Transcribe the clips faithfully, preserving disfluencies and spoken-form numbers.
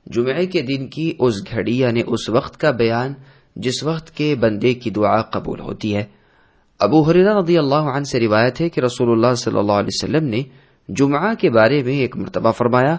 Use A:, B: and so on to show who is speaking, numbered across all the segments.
A: جمعے کے دن کی اس گھڑی یعنی اس وقت کا بیان جس وقت کے بندے کی دعا قبول ہوتی ہے۔ ابو ہریرہ رضی اللہ عنہ سے روایت ہے کہ رسول اللہ صلی اللہ علیہ وسلم نے جمعہ کے بارے میں ایک مرتبہ فرمایا،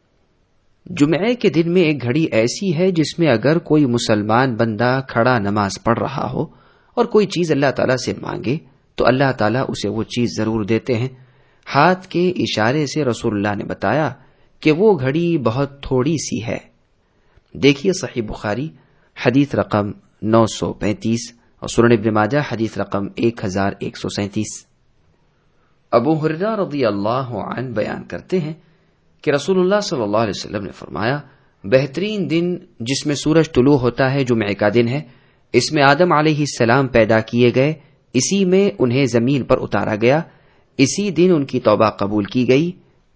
A: جمعے کے دن میں ایک گھڑی ایسی ہے جس میں اگر کوئی مسلمان بندہ کھڑا نماز پڑھ رہا ہو اور کوئی چیز اللہ تعالیٰ سے مانگے تو اللہ تعالیٰ اسے وہ چیز ضرور دیتے ہیں۔ ہاتھ کے اشارے سے رسول اللہ نے بتایا کہ وہ گھڑی بہت تھوڑی سی ہے۔ دیکھیے صحیح بخاری حدیث رقم نو سو پینتیس اور سنن ابن ماجہ حدیث رقم ایک ہزار ایک سو سینتیس۔ ابو ہریرہ رضی اللہ عنہ بیان کرتے ہیں کہ رسول اللہ صلی اللہ علیہ وسلم نے فرمایا، بہترین دن جس میں سورج طلوع ہوتا ہے جمعے کا دن ہے۔ اس میں آدم علیہ السلام پیدا کیے گئے، اسی میں انہیں زمین پر اتارا گیا، اسی دن ان کی توبہ قبول کی گئی،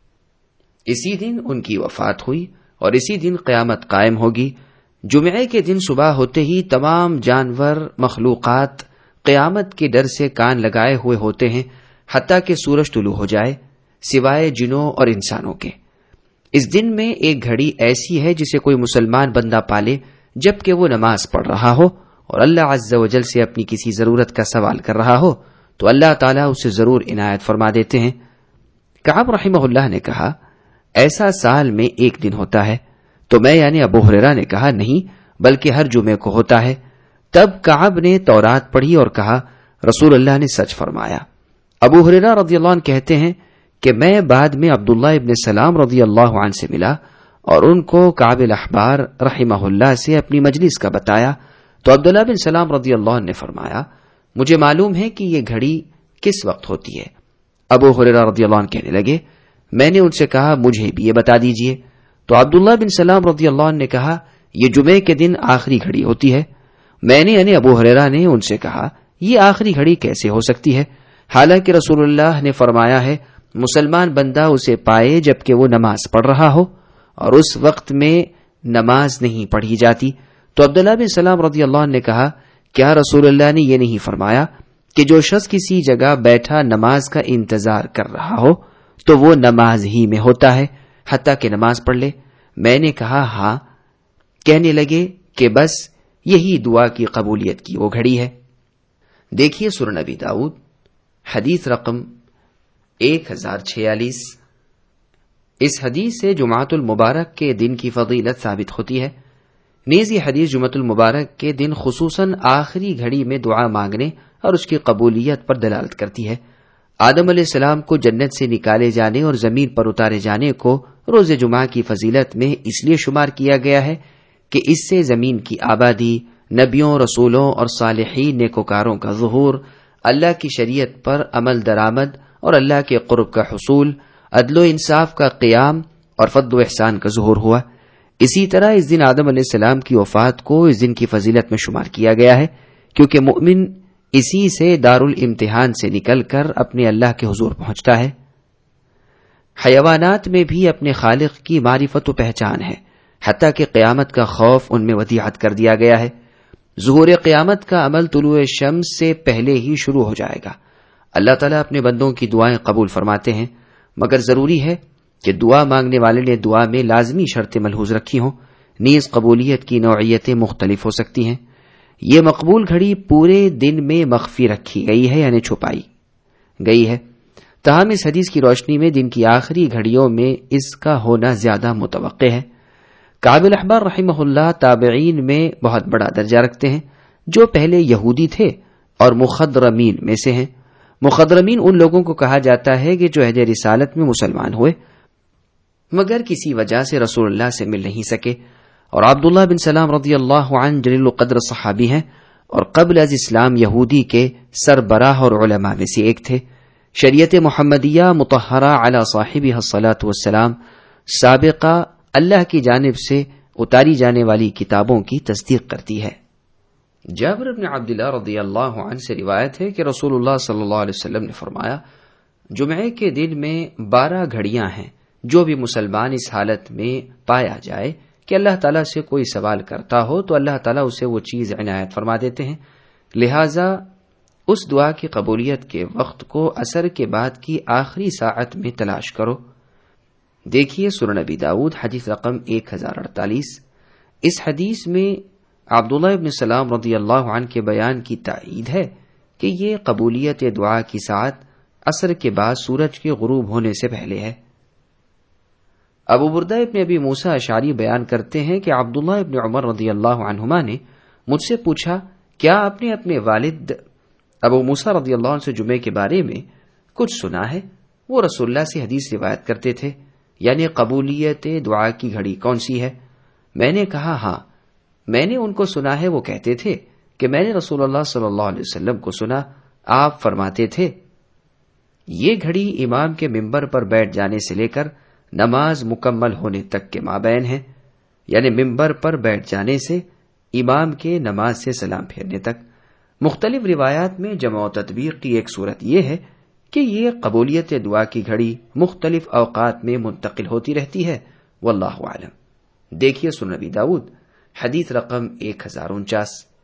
A: اسی دن ان کی وفات ہوئی اور اسی دن قیامت قائم ہوگی۔ جمعے کے دن صبح ہوتے ہی تمام جانور مخلوقات قیامت کے ڈر سے کان لگائے ہوئے ہوتے ہیں حتیٰ کہ سورج طلوع ہو جائے، سوائے جنوں اور انسانوں کے۔ اس دن میں ایک گھڑی ایسی ہے جسے کوئی مسلمان بندہ پالے جبکہ وہ نماز پڑھ رہا ہو اور اللہ عز و جل سے اپنی کسی ضرورت کا سوال کر رہا ہو تو اللہ تعالیٰ اسے ضرور عنایت فرما دیتے ہیں۔ کعب رحمہ اللہ نے کہا، ایسا سال میں ایک دن ہوتا ہے؟ تو میں یعنی ابو ہریرہ نے کہا، نہیں بلکہ ہر جمعے کو ہوتا ہے۔ تب کعب نے تورات پڑھی اور کہا، رسول اللہ نے سچ فرمایا۔ ابو ہریرہ رضی اللہ عنہ کہتے ہیں کہ میں بعد میں عبداللہ ابن سلام رضی اللہ عنہ سے ملا اور ان کو کعب الاحبار رحمہ اللہ سے اپنی مجلس کا بتایا تو عبداللہ بن سلام رضی اللہ عنہ نے فرمایا، مجھے معلوم ہے کہ یہ گھڑی کس وقت ہوتی ہے۔ ابو ہریرہ رضی اللہ عنہ کہنے لگے، میں نے ان سے کہا مجھے بھی یہ بتا دیجئے۔ تو عبداللہ بن سلام رضی اللہ عنہ نے کہا، یہ جمعے کے دن آخری گھڑی ہوتی ہے۔ میں نے یعنی ابو ہریرہ نے ان سے کہا، یہ آخری گھڑی کیسے ہو سکتی ہے، حالانکہ رسول اللہ نے فرمایا ہے مسلمان بندہ اسے پائے جبکہ وہ نماز پڑھ رہا ہو، اور اس وقت میں نماز نہیں پڑھی جاتی۔ تو عبداللہ بن سلام رضی اللہ عنہ نے کہا، کیا رسول اللہ نے یہ نہیں فرمایا کہ جو شخص کسی جگہ بیٹھا نماز کا انتظار کر رہا ہو تو وہ نماز ہی میں ہوتا ہے حتیٰ کہ نماز پڑھ لے؟ میں نے کہا ہاں۔ کہنے لگے کہ بس یہی دعا کی قبولیت کی وہ گھڑی ہے۔ دیکھیے سنن نبی داؤد حدیث رقم ایک ہزار چھیالیس۔ اس حدیث سے جمعۃ المبارک کے دن کی فضیلت ثابت ہوتی ہے۔ نیز یہ حدیث جمعۃ المبارک کے دن خصوصاً آخری گھڑی میں دعا مانگنے اور اس کی قبولیت پر دلالت کرتی ہے۔ آدم علیہ السلام کو جنت سے نکالے جانے اور زمین پر اتارے جانے کو روز جمعہ کی فضیلت میں اس لیے شمار کیا گیا ہے کہ اس سے زمین کی آبادی، نبیوں، رسولوں اور صالحین نیکوکاروں کا ظہور، اللہ کی شریعت پر عمل درآمد اور اللہ کے قرب کا حصول، عدل و انصاف کا قیام اور فضل و احسان کا ظہور ہوا۔ اسی طرح اس دن آدم علیہ السلام کی وفات کو اس دن کی فضیلت میں شمار کیا گیا ہے، کیونکہ مؤمن اسی سے دارالامتحان سے نکل کر اپنے اللہ کے حضور پہنچتا ہے۔ حیوانات میں بھی اپنے خالق کی معرفت و پہچان ہے، حتیٰ کہ قیامت کا خوف ان میں ودیعت کر دیا گیا ہے۔ ظہور قیامت کا عمل طلوع شمس سے پہلے ہی شروع ہو جائے گا۔ اللہ تعالیٰ اپنے بندوں کی دعائیں قبول فرماتے ہیں، مگر ضروری ہے کہ دعا مانگنے والے نے دعا میں لازمی شرطیں ملحوظ رکھی ہوں۔ نیز قبولیت کی نوعیتیں مختلف ہو سکتی ہیں۔ یہ مقبول گھڑی پورے دن میں مخفی رکھی گئی ہے یعنی چھپائی گئی ہے، تاہم اس حدیث کی روشنی میں دن کی آخری گھڑیوں میں اس کا ہونا زیادہ متوقع ہے۔ کعب الاحبار رحمہ اللہ تابعین میں بہت بڑا درجہ رکھتے ہیں، جو پہلے یہودی تھے اور مخضرمین میں سے ہیں۔ مخضرمین ان لوگوں کو کہا جاتا ہے کہ جو عہد رسالت میں مسلمان ہوئے مگر کسی وجہ سے رسول اللہ سے مل نہیں سکے، اور عبداللہ بن سلام رضی اللہ عنہ جلیل القدر صحابی ہیں اور قبل از اسلام یہودی کے سربراہ اور علماء میں سے ایک تھے۔ شریعت محمدیہ مطہرہ علی صاحبہ الصلاۃ والسلام سابقہ اللہ کی جانب سے اتاری جانے والی کتابوں کی تصدیق کرتی ہے۔ جابر بن عبداللہ رضی اللہ عنہ سے روایت ہے کہ رسول اللہ صلی اللہ علیہ وسلم نے فرمایا، جمعے کے دن میں بارہ گھڑیاں ہیں، جو بھی مسلمان اس حالت میں پایا جائے کہ اللہ تعالیٰ سے کوئی سوال کرتا ہو تو اللہ تعالیٰ اسے وہ چیز عنایت فرما دیتے ہیں۔ لہذا اس دعا کی قبولیت کے وقت کو عصر کے بعد کی آخری ساعت میں تلاش کرو۔ دیکھیے سنن ابی داؤد حدیث رقم ایک ہزار اڑتالیس۔ اس حدیث میں عبداللہ ابن سلام رضی اللہ عنہ کے بیان کی تائید ہے کہ یہ قبولیت دعا کی ساعت عصر کے بعد سورج کے غروب ہونے سے پہلے ہے۔ ابو بردہ ابن ابی موسیٰ اشعری بیان کرتے ہیں کہ عبداللہ ابن عمر رضی اللہ عنہما نے مجھ سے پوچھا، کیا آپ نے اپنے والد ابو موسیٰ رضی اللہ عنہ سے جمعے کے بارے میں کچھ سنا ہے؟ وہ رسول اللہ سے حدیث روایت کرتے تھے، یعنی قبولیت دعا کی گھڑی کون سی ہے؟ میں نے کہا ہاں، میں نے ان کو سنا ہے۔ وہ کہتے تھے کہ میں نے رسول اللہ صلی اللہ علیہ وسلم کو سنا، آپ فرماتے تھے یہ گھڑی امام کے ممبر پر بیٹھ جانے سے لے کر نماز مکمل ہونے تک کے مابین ہے، یعنی ممبر پر بیٹھ جانے سے امام کے نماز سے سلام پھیرنے تک۔ مختلف روایات میں جمع و تطبیق کی ایک صورت یہ ہے کہ یہ قبولیت دعا کی گھڑی مختلف اوقات میں منتقل ہوتی رہتی ہے، واللہ اعلم۔ دیکھیے سنن ابی داؤد حدیث رقم ایک ہزار انچاس۔